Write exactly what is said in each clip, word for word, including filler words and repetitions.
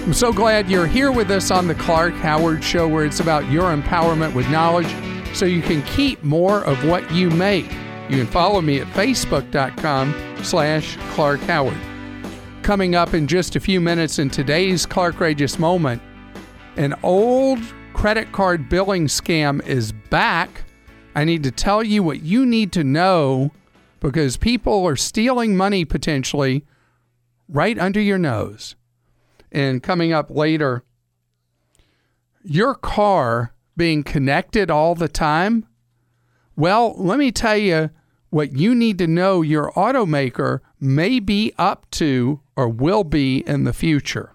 I'm so glad you're here with us on the Clark Howard Show, where it's about your empowerment with knowledge so you can keep more of what you make. You can follow me at facebook.com slash Clark Howard. Coming up in just a few minutes in today's Clarkrageous Moment, an old credit card billing scam is back. I need to tell you what you need to know because people are stealing money potentially right under your nose. And coming up later, your car being connected all the time? Well, let me tell you what you need to know your automaker may be up to or will be in the future.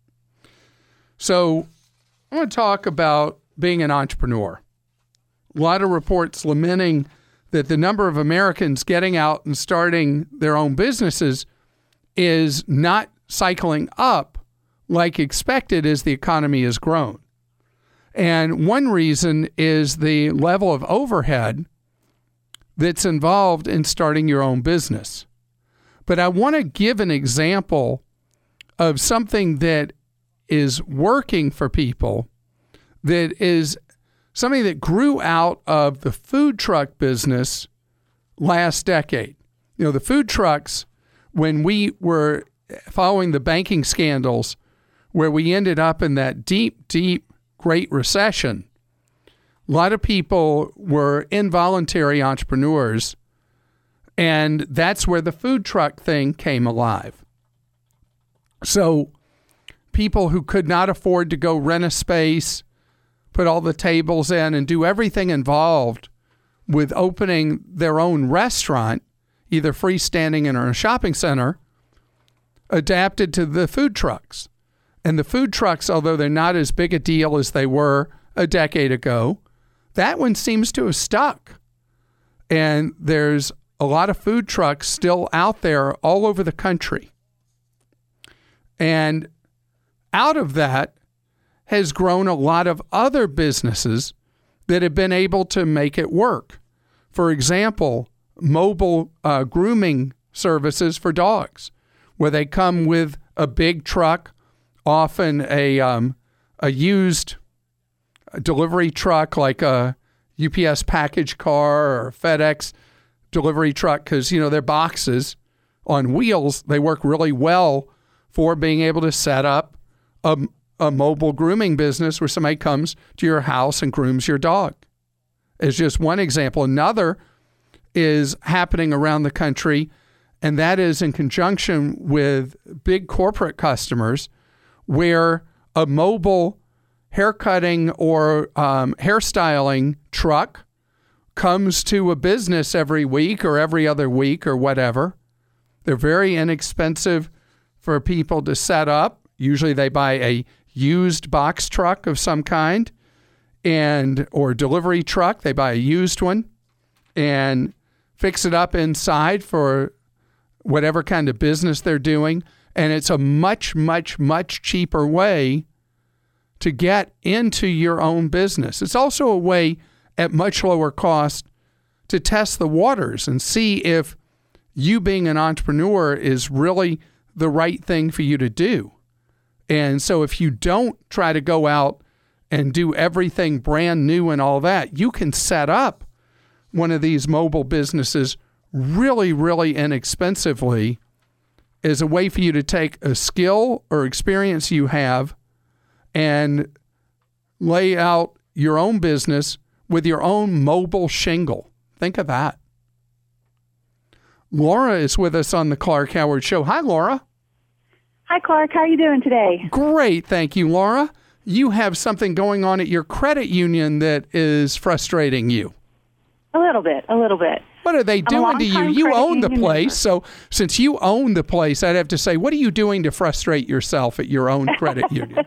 So I want to talk about being an entrepreneur. A lot of reports lamenting that the number of Americans getting out and starting their own businesses is not cycling up like expected as the economy has grown. And one reason is the level of overhead that's involved in starting your own business. But I want to give an example of something that is working for people, that is something that grew out of the food truck business last decade. You know, the food trucks, when we were following the banking scandals, where we ended up in that deep, deep Great Recession, a lot of people were involuntary entrepreneurs, and that's where the food truck thing came alive. So people who could not afford to go rent a space, put all the tables in, and do everything involved with opening their own restaurant, either freestanding in or a shopping center, adapted to the food trucks. And the food trucks, although they're not as big a deal as they were a decade ago, that one seems to have stuck. And there's a lot of food trucks still out there all over the country. And out of that has grown a lot of other businesses that have been able to make it work. For example, mobile uh, grooming services for dogs, where they come with a big truck, often a um, a used delivery truck like a U P S package car or a FedEx delivery truck, because, you know, they're boxes on wheels. They work really well for being able to set up a, a mobile grooming business where somebody comes to your house and grooms your dog. It's just one example. Another is happening around the country, and that is in conjunction with big corporate customers, where a mobile haircutting or um, hairstyling truck comes to a business every week or every other week or whatever. They're very inexpensive for people to set up. Usually they buy a used box truck of some kind, and or delivery truck. They buy a used one and fix it up inside for whatever kind of business they're doing. And it's a much, much, much cheaper way to get into your own business. It's also a way at much lower cost to test the waters and see if you being an entrepreneur is really the right thing for you to do. And so if you don't try to go out and do everything brand new and all that, you can set up one of these mobile businesses really, really inexpensively as a way for you to take a skill or experience you have and lay out your own business with your own mobile shingle. Think of that. Laura is with us on the Clark Howard Show. Hi, Laura. Hi, Clark. How are you doing today? Great. Thank you, Laura. You have something going on at your credit union that is frustrating you. A little bit, a little bit. What are they doing to you? You own the place. So since you own the place, I'd have to say, what are you doing to frustrate yourself at your own credit union?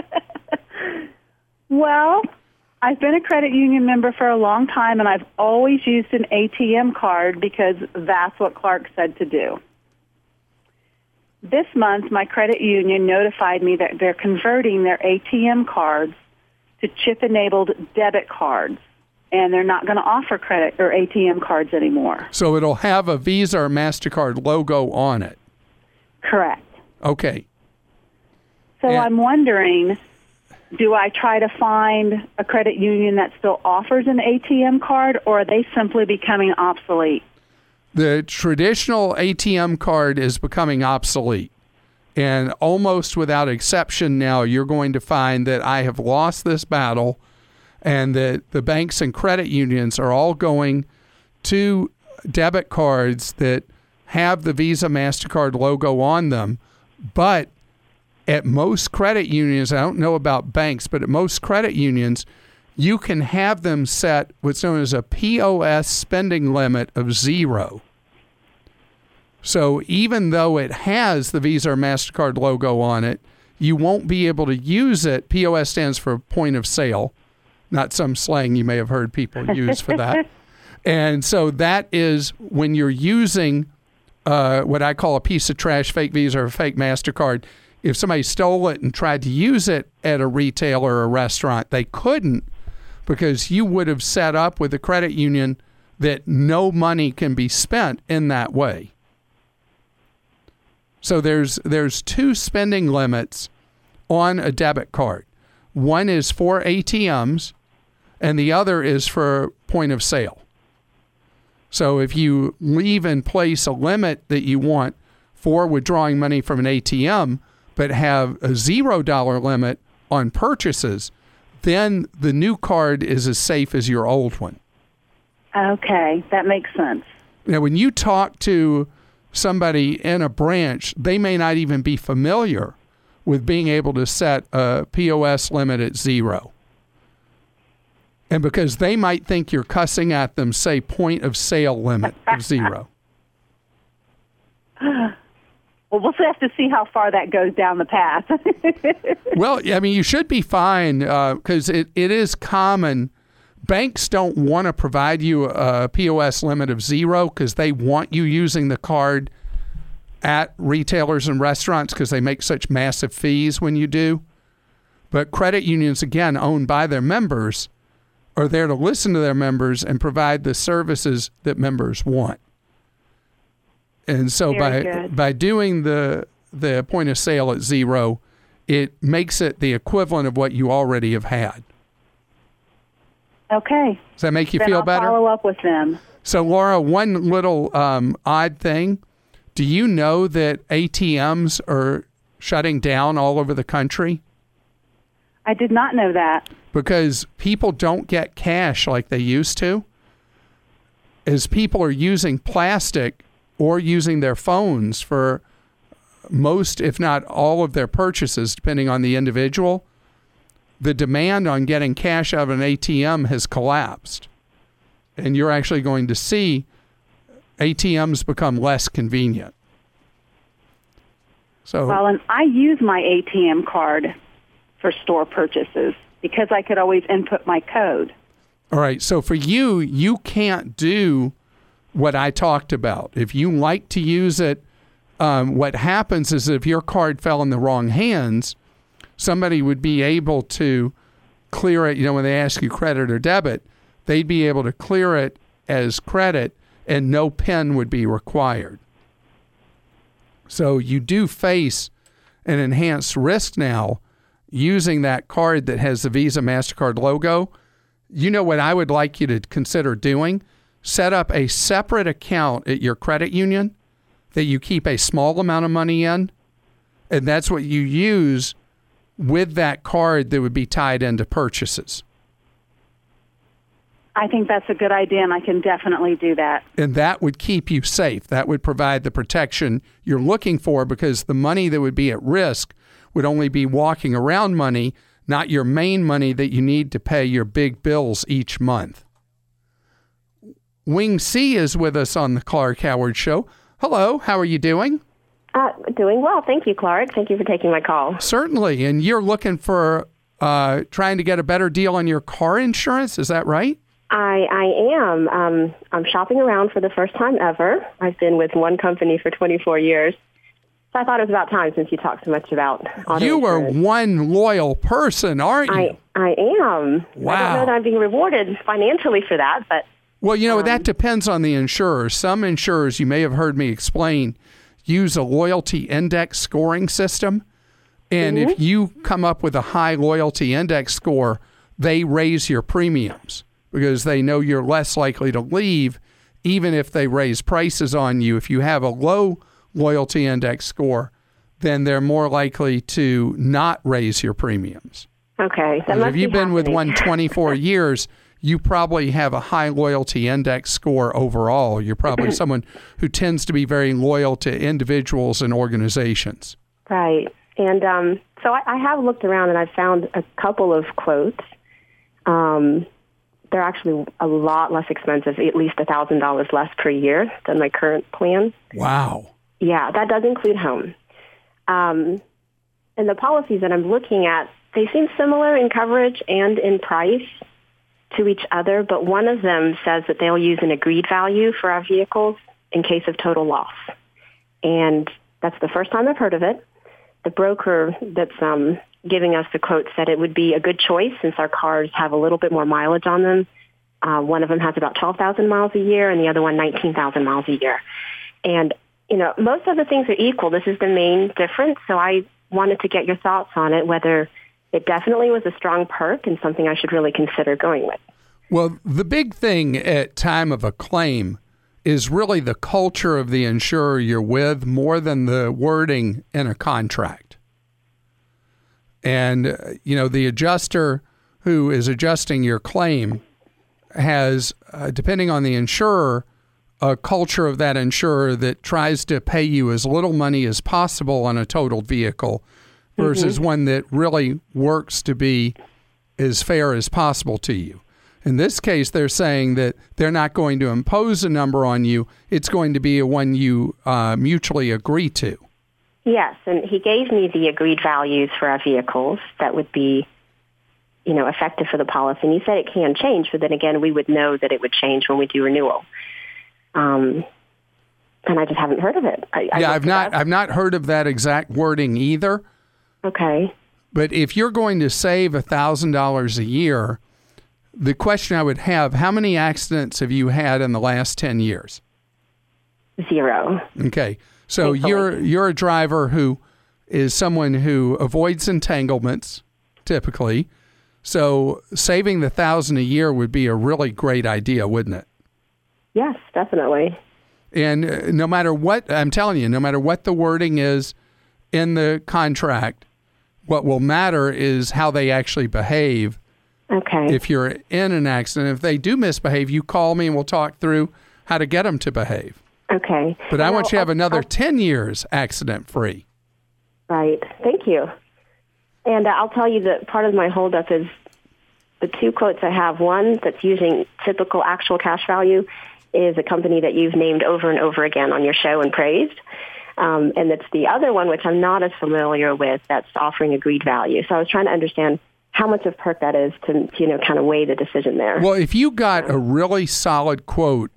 Well, I've been a credit union member for a long time, and I've always used an A T M card because that's what Clark said to do. This month, my credit union notified me that they're converting their A T M cards to chip-enabled debit cards, and they're not going to offer credit or A T M cards anymore. So it'll have a Visa or MasterCard logo on it. Correct. Okay. So And- I'm wondering, do I try to find a credit union that still offers an A T M card, or are they simply becoming obsolete? The traditional A T M card is becoming obsolete. And almost without exception now, you're going to find that I have lost this battle and that the banks and credit unions are all going to debit cards that have the Visa, MasterCard logo on them. But at most credit unions, I don't know about banks, but at most credit unions, you can have them set what's known as a P O S spending limit of zero. So even though it has the Visa or MasterCard logo on it, you won't be able to use it. P O S stands for point of sale, not some slang you may have heard people use for that. And so that is when you're using uh, what I call a piece of trash, fake Visa or a fake MasterCard. If somebody stole it and tried to use it at a retailer or a restaurant, they couldn't because you would have set up with the credit union that no money can be spent in that way. So there's there's two spending limits on a debit card. One is for A T Ms, and the other is for point of sale. So if you leave in place a limit that you want for withdrawing money from an A T M, but have a zero dollar limit on purchases, then the new card is as safe as your old one. Okay, that makes sense. Now, when you talk to somebody in a branch, they may not even be familiar with being able to set a P O S limit at zero. And because they might think you're cussing at them, say point of sale limit of zero. Well, we'll have to see how far that goes down the path. Well, I mean, you should be fine because uh, it, it is common. Banks don't want to provide you a P O S limit of zero because they want you using the card at retailers and restaurants because they make such massive fees when you do. But credit unions, again, owned by their members, are there to listen to their members and provide the services that members want. And so Very by good. by doing the the point of sale at zero, it makes it the equivalent of what you already have had. Okay. Does that make you Then feel I'll better? follow up with them. So, Laura, one little um, odd thing. Do you know that A T Ms are shutting down all over the country? I did not know that. Because people don't get cash like they used to. As people are using plastic or using their phones for most, if not all of their purchases, depending on the individual, the demand on getting cash out of an A T M has collapsed. And you're actually going to see A T Ms become less convenient. So, Well, and I use my A T M card for store purchases because I could always input my code. all right. So for you, you can't do what I talked about. If you like to use it, um, what happens is if your card fell in the wrong hands, somebody would be able to clear it. You know, when they ask you credit or debit, they'd be able to clear it as credit and no PIN would be required. So you do face an enhanced risk now using that card that has the Visa MasterCard logo. You know what I would like you to consider doing? Set up a separate account at your credit union that you keep a small amount of money in, and that's what you use with that card that would be tied into purchases. I think that's a good idea, and I can definitely do that. And that would keep you safe. That would provide the protection you're looking for because the money that would be at risk would only be walking around money, not your main money that you need to pay your big bills each month. Wing C is with us on the Clark Howard Show. Hello, how are you doing? Uh, doing well. Thank you, Clark. Thank you for taking my call. Certainly. And you're looking for uh, trying to get a better deal on your car insurance. Is that right? I, I am. Um, I'm shopping around for the first time ever. I've been with one company for twenty-four years. So I thought it was about time since you talked so much about auto You are insurance. one loyal person, aren't you? I, I am. Wow. I don't know that I'm being rewarded financially for that, but Well, you know, Um, that depends on the insurer. Some insurers, you may have heard me explain, use a loyalty index scoring system. And Mm-hmm. if you come up with a high loyalty index score, they raise your premiums because they know you're less likely to leave, even if they raise prices on you. If you have a low loyalty index score, then they're more likely to not raise your premiums. Okay. That must If you've be been with happening. one twenty-four years, you probably have a high loyalty index score overall. You're probably someone who tends to be very loyal to individuals and organizations. Right. And um, so I, I have looked around and I've found a couple of quotes. Um, they're actually a lot less expensive, at least one thousand dollars less per year than my current plan. Wow. Yeah, that does include home. Um, and the policies that I'm looking at, they seem similar in coverage and in price to each other, but one of them says that they'll use an agreed value for our vehicles in case of total loss. And that's the first time I've heard of it. The broker that's um, giving us the quote said it would be a good choice since our cars have a little bit more mileage on them. Uh, one of them has about twelve thousand miles a year and the other one nineteen thousand miles a year. And, you know, most of the things are equal. This is the main difference. So I wanted to get your thoughts on it, whether it definitely was a strong perk and something I should really consider going with. Well, the big thing at time of a claim is really the culture of the insurer you're with more than the wording in a contract. And, uh, you know, the adjuster who is adjusting your claim has, uh, depending on the insurer, a culture of that insurer that tries to pay you as little money as possible on a totaled vehicle versus mm-hmm. one that really works to be as fair as possible to you. In this case, they're saying that they're not going to impose a number on you. It's going to be a one you uh, mutually agree to. Yes, and he gave me the agreed values for our vehicles that would be, you know, effective for the policy. And he said it can change, but then again, we would know that it would change when we do renewal. Um, and I just haven't heard of it. I, yeah, I I've not. I've not heard of that exact wording either. Okay. But if you're going to save a thousand dollars a year, the question I would have: how many accidents have you had in the last ten years? Zero. Okay, so Thankfully. you're you're a driver who is someone who avoids entanglements, typically. So saving the thousand a year would be a really great idea, wouldn't it? Yes, definitely. And uh, no matter what, I'm telling you, no matter what the wording is in the contract, what will matter is how they actually behave. Okay. If you're in an accident, if they do misbehave, you call me and we'll talk through how to get them to behave. Okay. But I well, want you to have I'll, another I'll, ten years accident-free. Right. Thank you. And uh, I'll tell you that part of my holdup is the two quotes I have. One that's using typical actual cash value is a company that you've named over and over again on your show and praised. Um, and it's the other one, which I'm not as familiar with, that's offering agreed value. So I was trying to understand how much of perk that is to, you know, kind of weigh the decision there. Well, if you got a really solid quote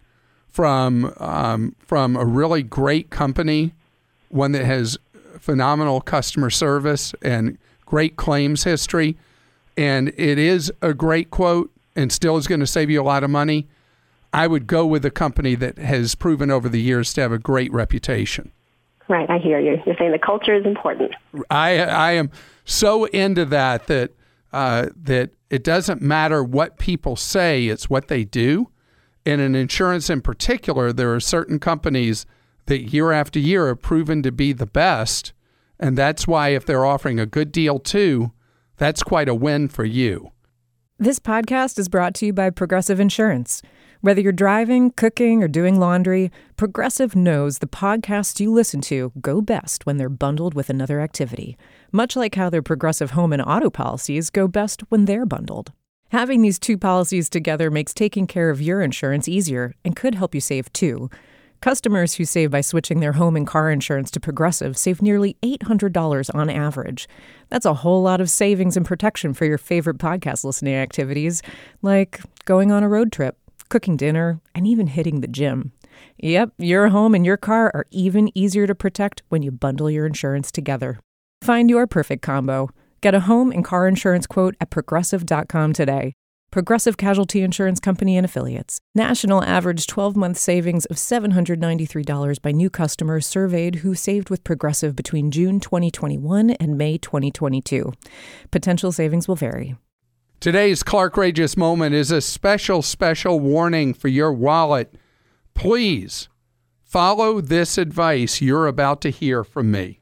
from um, from a really great company, one that has phenomenal customer service and great claims history, and it is a great quote and still is going to save you a lot of money, I would go with a company that has proven over the years to have a great reputation. Right, I hear you. You're saying the culture is important. I I am so into that that uh, that it doesn't matter what people say, it's what they do. And in insurance in particular, there are certain companies that year after year have proven to be the best. And that's why if they're offering a good deal too, that's quite a win for you. This podcast is brought to you by Progressive Insurance. Whether you're driving, cooking, or doing laundry, Progressive knows the podcasts you listen to go best when they're bundled with another activity, much like how their Progressive home and auto policies go best when they're bundled. Having these two policies together makes taking care of your insurance easier and could help you save too. Customers who save by switching their home and car insurance to Progressive save nearly eight hundred dollars on average. That's a whole lot of savings and protection for your favorite podcast listening activities, like going on a road trip, cooking dinner, and even hitting the gym. Yep, your home and your car are even easier to protect when you bundle your insurance together. Find your perfect combo. Get a home and car insurance quote at progressive dot com today. Progressive Casualty Insurance Company and Affiliates. National average twelve-month savings of seven hundred ninety-three dollars by new customers surveyed who saved with Progressive between June twenty twenty-one and May twenty twenty-two. Potential savings will vary. Today's Clarkrageous Moment is a special, special warning for your wallet. Please follow this advice you're about to hear from me.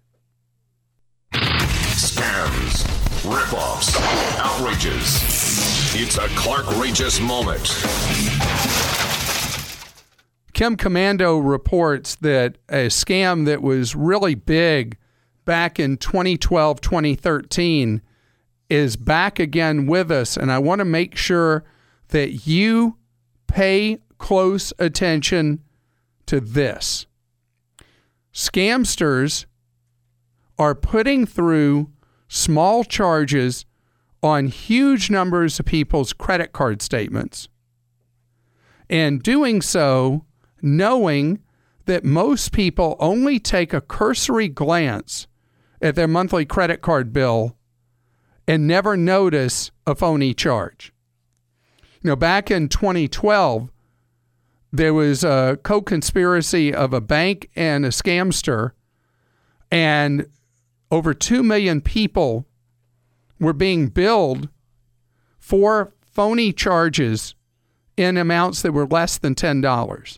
Scams, rip-offs, outrages. It's a Clarkrageous Moment. Kim Commando reports that a scam that was really big back in twenty twelve, twenty thirteen is back again with us, and I want to make sure that you pay close attention to this. Scamsters are putting through small charges on huge numbers of people's credit card statements, and doing so knowing that most people only take a cursory glance at their monthly credit card bill and never notice a phony charge. You know, back in twenty twelve, there was a co-conspiracy of a bank and a scamster, and over two million people were being billed for phony charges in amounts that were less than ten dollars.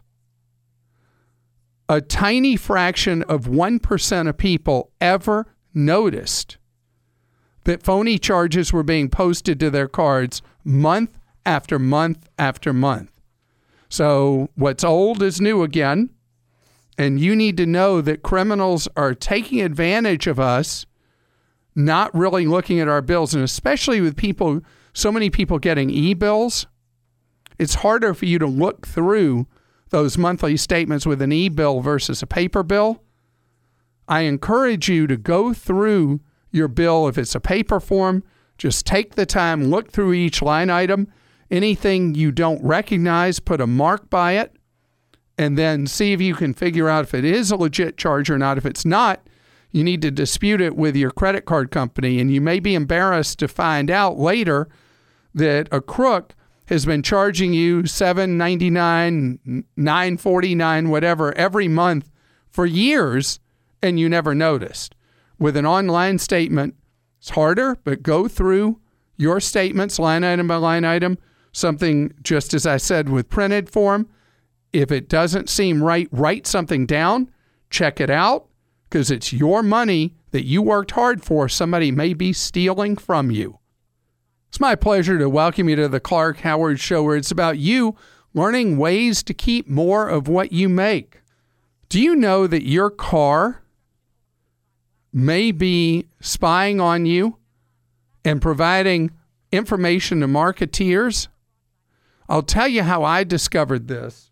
A tiny fraction of one percent of people ever noticed that phony charges were being posted to their cards month after month after month. So what's old is new again, and you need to know that criminals are taking advantage of us not really looking at our bills, and especially with people, so many people getting e-bills, it's harder for you to look through those monthly statements with an e-bill versus a paper bill. I encourage you to go through your bill. If it's a paper form, just take the time, look through each line item. Anything you don't recognize, put a mark by it, and then see if you can figure out if it is a legit charge or not. If it's not, you need to dispute it with your credit card company, and you may be embarrassed to find out later that a crook has been charging you seven ninety-nine, nine forty-nine, whatever, every month for years, and you never noticed. With an online statement, it's harder, but go through your statements line item by line item, something just as I said with printed form. If it doesn't seem right, write something down, check it out, because it's your money that you worked hard for. Somebody may be stealing from you. It's my pleasure to welcome you to the Clark Howard Show, where it's about you learning ways to keep more of what you make. Do you know that your car may be spying on you and providing information to marketeers? I'll tell you how I discovered this.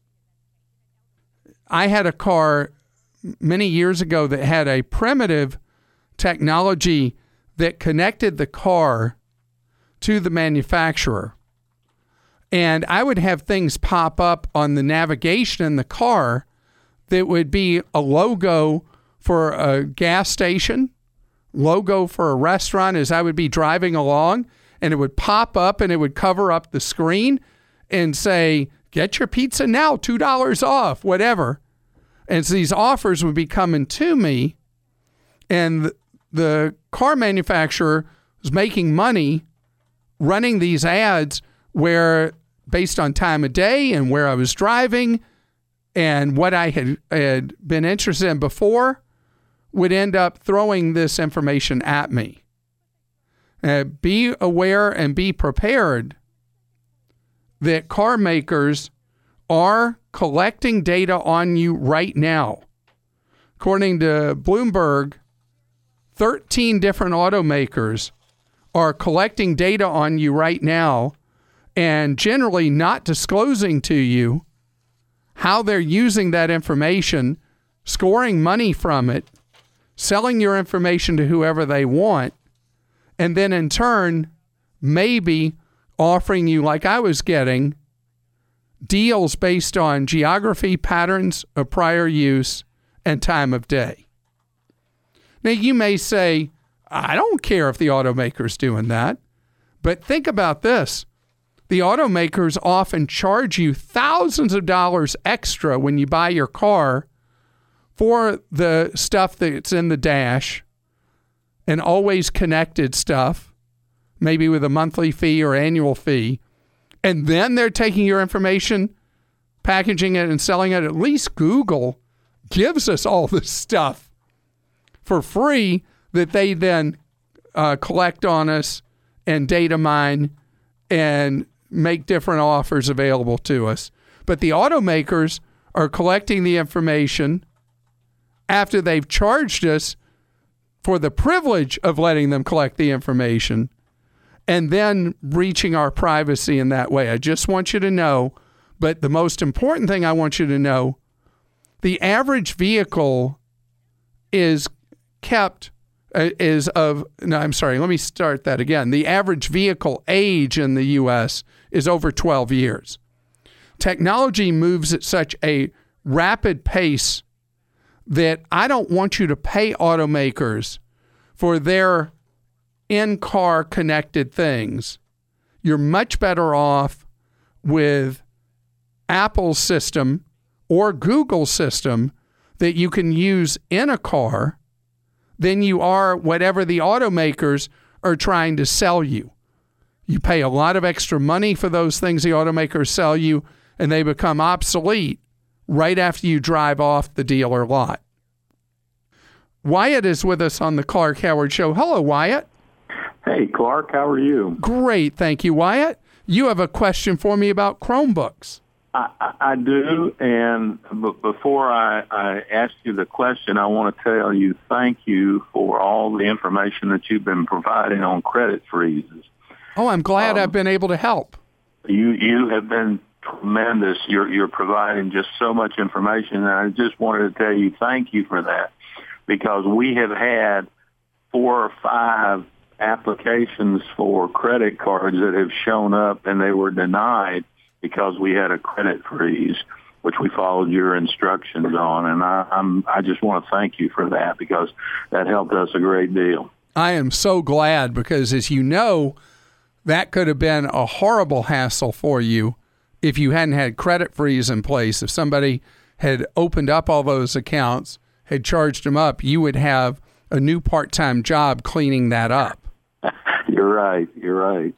I had a car many years ago that had a primitive technology that connected the car to the manufacturer. And I would have things pop up on the navigation in the car that would be a logo for a gas station, logo for a restaurant as I would be driving along, and it would pop up and it would cover up the screen and say, get your pizza now, two dollars off, whatever. And so these offers would be coming to me, and the car manufacturer was making money running these ads where, based on time of day and where I was driving and what I had, had been interested in before, would end up throwing this information at me. Uh, be aware and be prepared that car makers are collecting data on you right now. According to Bloomberg, thirteen different automakers are collecting data on you right now and generally not disclosing to you how they're using that information, scoring money from it, selling your information to whoever they want, and then in turn, maybe offering you, like I was getting, deals based on geography, patterns of prior use, and time of day. Now, you may say, I don't care if the automaker's doing that, but think about this. the automakers often charge you thousands of dollars extra when you buy your car for the stuff that's in the dash and always connected stuff, maybe with a monthly fee or annual fee. And then they're taking your information, packaging it, and selling it. At least Google gives us all this stuff for free that they then uh, collect on us and data mine and make different offers available to us. But the automakers are collecting the information after they've charged us for the privilege of letting them collect the information and then breaching our privacy in that way. I just want you to know, but the most important thing I want you to know, the average vehicle is kept, uh, is of, no, I'm sorry, let me start that again. The average vehicle age in the U S is over twelve years. Technology moves at such a rapid pace that I don't want you to pay automakers for their in-car connected things. You're much better off with Apple's system or Google's system that you can use in a car than you are whatever the automakers are trying to sell you. You pay a lot of extra money for those things the automakers sell you, and they become obsolete right after you drive off the dealer lot. Wyatt is with us on the Clark Howard Show. Hello, Wyatt. Hey, Clark. How are you? Great. Thank you, Wyatt. You have a question for me about Chromebooks. I, I, I do, and b- before I, I ask you the question, I want to tell you thank you for all the information that you've been providing on credit freezes. Oh, I'm glad um, I've been able to help. You you have been tremendous. You're you're providing just so much information, and I just wanted to tell you thank you for that, because we have had four or five applications for credit cards that have shown up and they were denied because we had a credit freeze, which we followed your instructions on. And I, I'm, I just want to thank you for that, because that helped us a great deal. I am so glad, because as you know, that could have been a horrible hassle for you if you hadn't had credit freeze in place. If somebody had opened up all those accounts, had charged them up, you would have a new part-time job cleaning that up. You're right. You're right.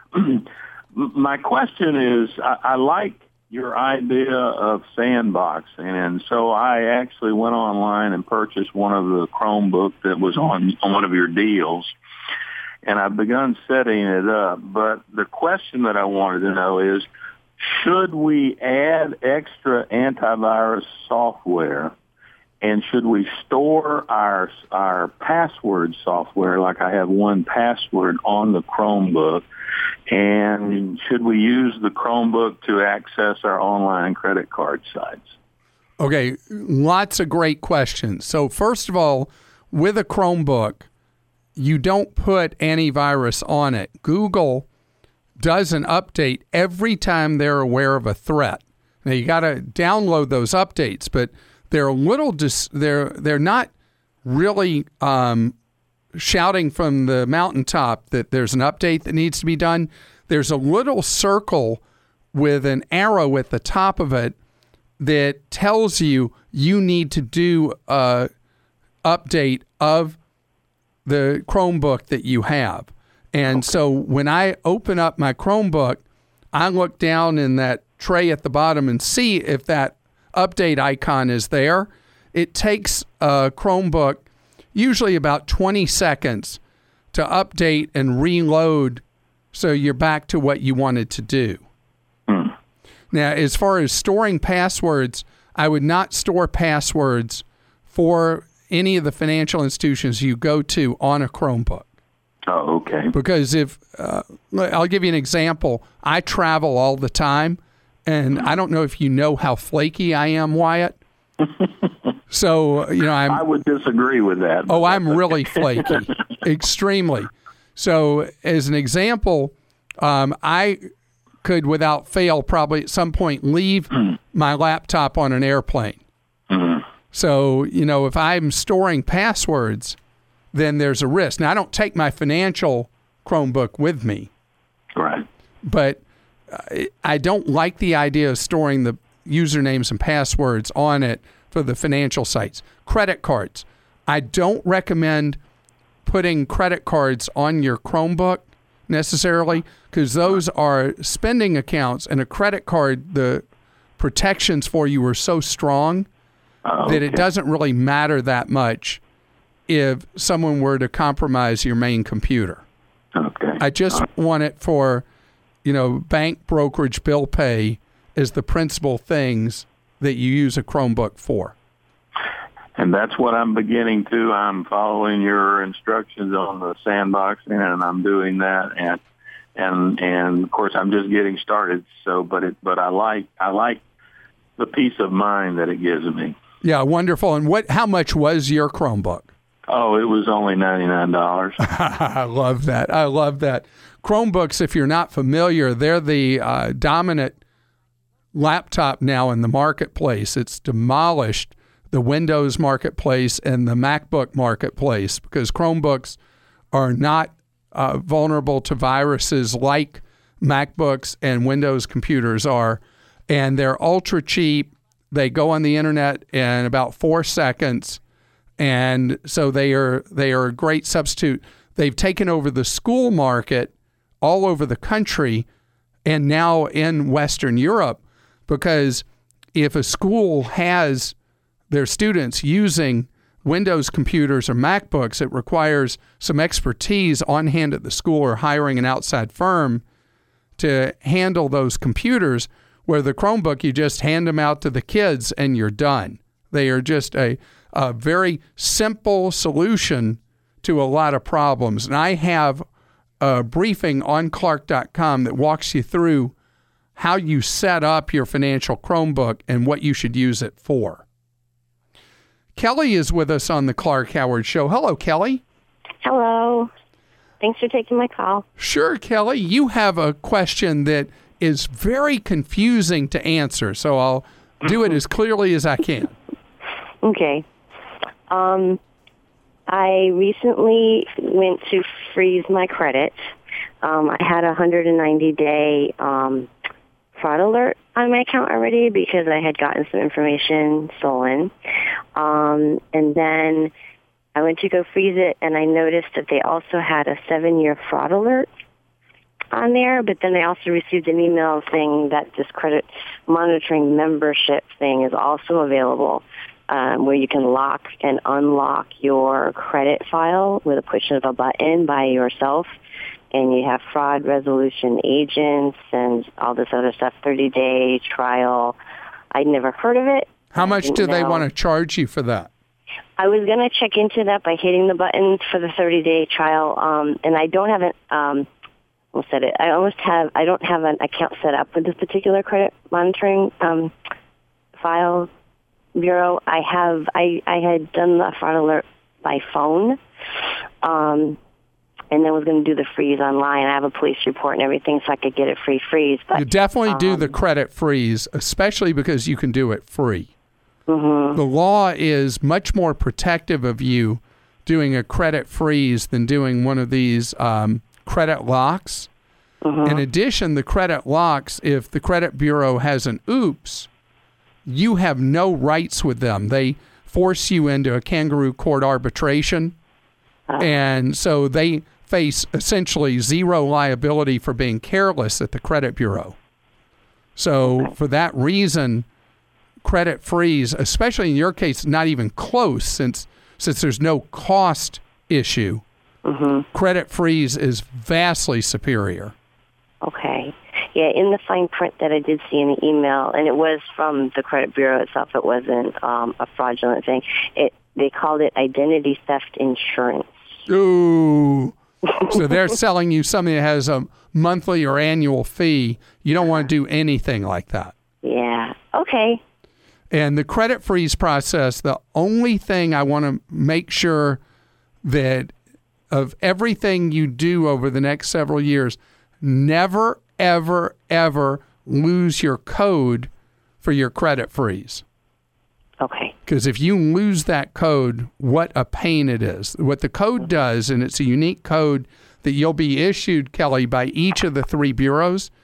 My question is, I, I like your idea of sandboxing, and so I actually went online and purchased one of the Chromebook that was on, on one of your deals, and I've begun setting it up. But the question that I wanted to know is, should we add extra antivirus software? And should we store our our password software, like I have one password on the Chromebook? And should we use the Chromebook to access our online credit card sites? Okay, lots of great questions. So first of all, with a Chromebook, you don't put antivirus on it. Google does an update every time they're aware of a threat. Now, you got to download those updates, but they're a little dis- they're they're not really um, shouting from the mountaintop that there's an update that needs to be done. There's a little circle with an arrow at the top of it that tells you you need to do a update of the Chromebook that you have. And okay. So when I open up my Chromebook, I look down in that tray at the bottom and see if that update icon is there. It takes a Chromebook usually about twenty seconds to update and reload so you're back to what you wanted to do. Mm. Now, as far as storing passwords, I would not store passwords for any of the financial institutions you go to on a Chromebook. Oh, okay. Because if, uh, I'll give you an example. I travel all the time. And I don't know if you know how flaky I am, Wyatt. So, you know, I'm... I would disagree with that. Oh, I'm really flaky. Extremely. So, as an example, um, I could, without fail, probably at some point leave my laptop on an airplane. Mm-hmm. So, you know, if I'm storing passwords, then there's a risk. Now, I don't take my financial Chromebook with me. Right. But... I don't like the idea of storing the usernames and passwords on it for the financial sites. Credit cards. I don't recommend putting credit cards on your Chromebook necessarily, because those are spending accounts, and a credit card, the protections for you are so strong oh, okay. that it doesn't really matter that much if someone were to compromise your main computer. Okay. I just right. want it for, you know, bank, brokerage, bill pay as the principal things that you use a Chromebook for. And that's what I'm beginning to. I'm following your instructions on the sandboxing, and I'm doing that. And and and of course, I'm just getting started. So, but it, but I like I like the peace of mind that it gives me. Yeah, wonderful. And what? How much was your Chromebook? Oh, it was only ninety-nine dollars. I love that. I love that. Chromebooks, if you're not familiar, they're the uh, dominant laptop now in the marketplace. It's demolished the Windows marketplace and the MacBook marketplace because Chromebooks are not uh, vulnerable to viruses like MacBooks and Windows computers are, and they're ultra cheap. They go on the internet in about four seconds, and so they are they are a great substitute. They've taken over the school market all over the country and now in Western Europe, because if a school has their students using Windows computers or MacBooks, it requires some expertise on hand at the school or hiring an outside firm to handle those computers, where the Chromebook, you just hand them out to the kids and you're done. They are just a, a very simple solution to a lot of problems. And I have a briefing on Clark dot com that walks you through how you set up your financial Chromebook and what you should use it for. Kelly is with us on the Clark Howard Show. Hello, Kelly. Hello. Thanks for taking my call. Sure, Kelly. You have a question that is very confusing to answer, so I'll do it as clearly as I can. Okay. Um, I recently went to freeze my credit. Um, I had a one hundred ninety day um, fraud alert on my account already because I had gotten some information stolen. Um, and then I went to go freeze it, and I noticed that they also had a seven-year fraud alert on there, but then I also received an email saying that this credit monitoring membership thing is also available, um, where you can lock and unlock your credit file with a push of a button by yourself. And you have fraud resolution agents and all this other stuff, thirty-day trial. I'd never heard of it. How much do they want to charge you for that? I was going to check into that by hitting the button for the thirty-day trial, um, and I don't have an, um, we'll set it, I almost have, I don't have an account set up with this particular credit monitoring um, file bureau. I have, I, I had done the fraud alert by phone, um, and then was going to do the freeze online. I have a police report and everything, so I could get it free freeze. But you definitely um, do the credit freeze, especially because you can do it free. Mm-hmm. The law is much more protective of you doing a credit freeze than doing one of these um, credit locks. Mm-hmm. In addition, the credit locks, if the credit bureau has an oops, you have no rights with them. They force you into a kangaroo court arbitration, uh. and so they face essentially zero liability for being careless at the credit bureau. So okay. for that reason, credit freeze, especially in your case, not even close since since there's no cost issue. Mm-hmm. Credit freeze is vastly superior. Okay. Yeah, in the fine print that I did see in the email, and it was from the credit bureau itself, it wasn't um, a fraudulent thing. It they called it identity theft insurance. Ooh. So they're selling you something that has a monthly or annual fee. You don't want to do anything like that. Yeah. Okay. And the credit freeze process, the only thing I want to make sure that of everything you do over the next several years, never, ever, ever lose your code for your credit freeze. Okay. Because if you lose that code, what a pain it is. What the code does, and it's a unique code that you'll be issued, Kelly, by each of the three bureaus,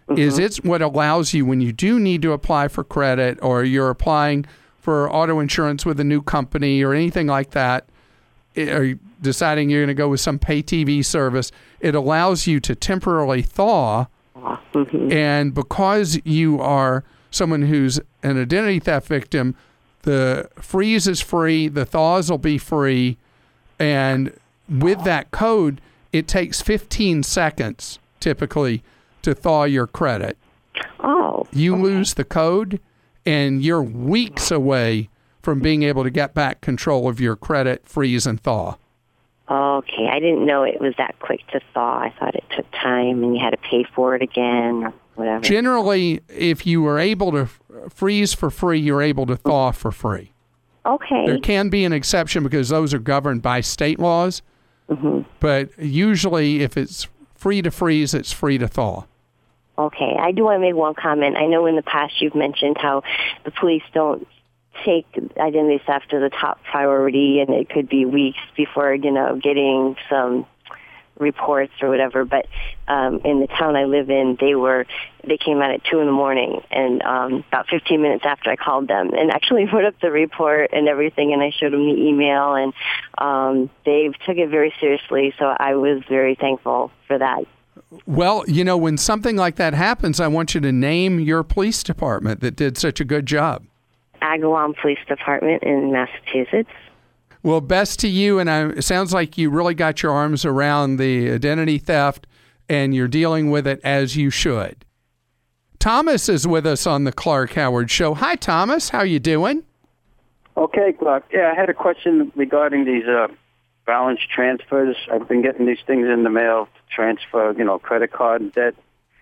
mm-hmm. is it's what allows you, when you do need to apply for credit or you're applying for auto insurance with a new company or anything like that, or deciding you're going to go with some pay T V service, it allows you to temporarily thaw. Mm-hmm. And because you are someone who's an identity theft victim, the freeze is free, the thaws will be free, and with that code, it takes fifteen seconds typically to thaw your credit. Oh. You okay. lose the code, and you're weeks away from being able to get back control of your credit, freeze, and thaw. Okay, I didn't know it was that quick to thaw. I thought it took time and you had to pay for it again or whatever. Generally, if you were able to freeze for free, you're able to thaw for free. Okay. There can be an exception because those are governed by state laws, mm-hmm. but usually if it's free to freeze, it's free to thaw. Okay, I do want to make one comment. I know in the past you've mentioned how the police don't take identity theft as a top priority, and it could be weeks before, you know, getting some reports or whatever. But um, in the town I live in, they were they came out at two in the morning, and um, about fifteen minutes after I called them, and actually put up the report and everything, and I showed them the email, and um, they took it very seriously. So I was very thankful for that. Well, you know, when something like that happens, I want you to name your police department that did such a good job. Agawam Police Department in Massachusetts. Well, best to you, and I, it sounds like you really got your arms around the identity theft, and you're dealing with it as you should. Thomas is with us on the Clark Howard Show. Hi, Thomas. How you doing? Okay, Clark. Yeah, I had a question regarding these uh, balance transfers. I've been getting these things in the mail to transfer, you know, credit card debt.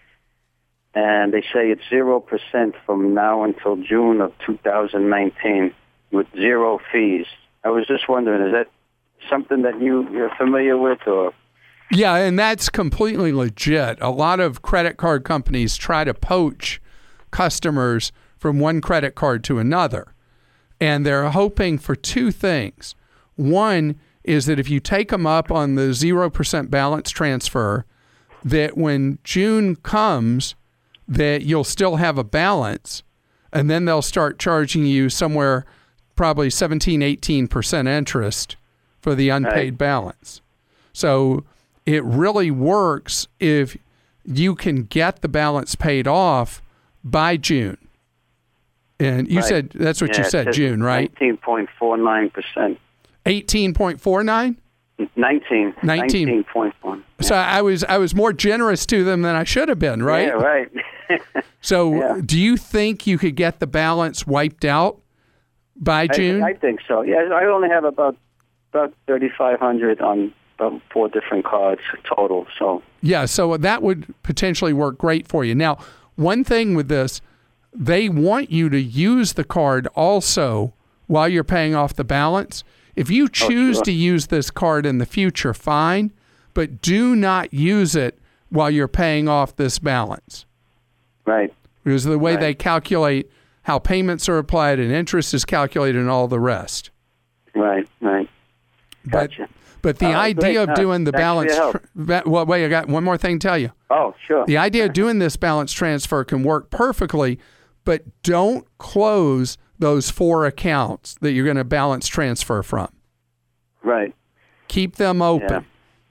And they say it's zero percent from now until June of two thousand nineteen with zero fees. I was just wondering, is that something that you, you're familiar with? Or? Yeah, and that's completely legit. A lot of credit card companies try to poach customers from one credit card to another. And they're hoping for two things. One is that if you take them up on the zero percent balance transfer, that when June comes, that you'll still have a balance, and then they'll start charging you somewhere probably seventeen, eighteen percent interest for the unpaid right. balance. So it really works if you can get the balance paid off by June. And you right. said, that's what yeah, you said, June, right? nineteen point four nine percent. eighteen point four nine? nineteen. nineteen point one. Yeah. So I was I was more generous to them than I should have been, right? Yeah, right. So yeah. do you think you could get the balance wiped out by June? I, I think so. Yeah, I only have about about thirty-five hundred on about four different cards total. So yeah, so that would potentially work great for you. Now, one thing with this, they want you to use the card also while you're paying off the balance. If you choose oh, sure. to use this card in the future, fine, but do not use it while you're paying off this balance. Right. Because of the way right. they calculate how payments are applied and interest is calculated and all the rest. Right, right. Gotcha. But, but the uh, idea great. of doing uh, the balance... Tra- well, wait, I got one more thing to tell you. Oh, sure. The idea of doing this balance transfer can work perfectly, but don't close those four accounts that you're going to balance transfer from. Right. Keep them open. Yeah.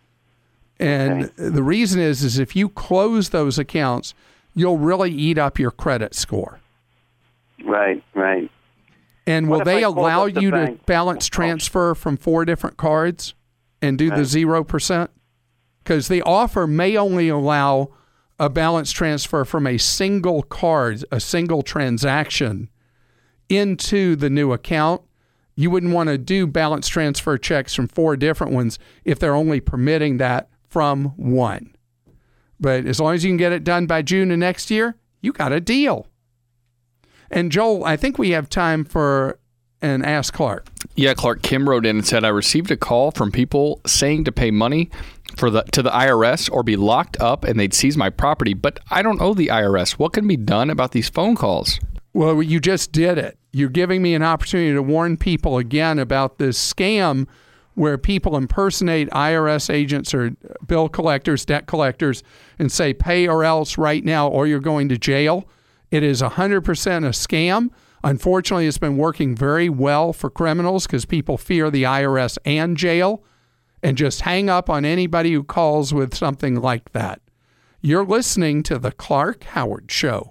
And okay. the reason is, is if you close those accounts, you'll really eat up your credit score. Right, right. And will they allow the you bank? to balance transfer from four different cards and do right. the zero percent? Because the offer may only allow a balance transfer from a single card, a single transaction into the new account. You wouldn't want to do balance transfer checks from four different ones if they're only permitting that from one. But as long as you can get it done by June of next year, you got a deal. And Joel, I think we have time for an Ask Clark. Yeah, Clark, Kim wrote in and said, I received a call from people saying to pay money for the to the I R S or be locked up and they'd seize my property, but I don't owe the I R S. What can be done about these phone calls? Well, you just did it. You're giving me an opportunity to warn people again about this scam where people impersonate I R S agents or bill collectors, debt collectors, and say, pay or else right now, or you're going to jail. It is one hundred percent a scam. Unfortunately, it's been working very well for criminals because people fear the I R S and jail, and just hang up on anybody who calls with something like that. You're listening to The Clark Howard Show.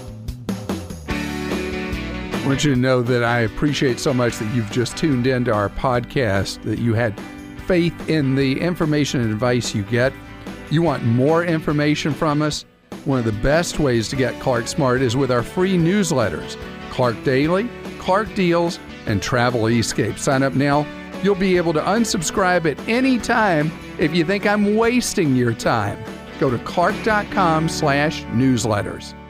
I want you to know that I appreciate so much that you've just tuned into our podcast, that you had faith in the information and advice you get. You want more information from us? One of the best ways to get Clark Smart is with our free newsletters, Clark Daily, Clark Deals, and Travel Escape. Sign up now. You'll be able to unsubscribe at any time if you think I'm wasting your time. Go to clark.com slash newsletters.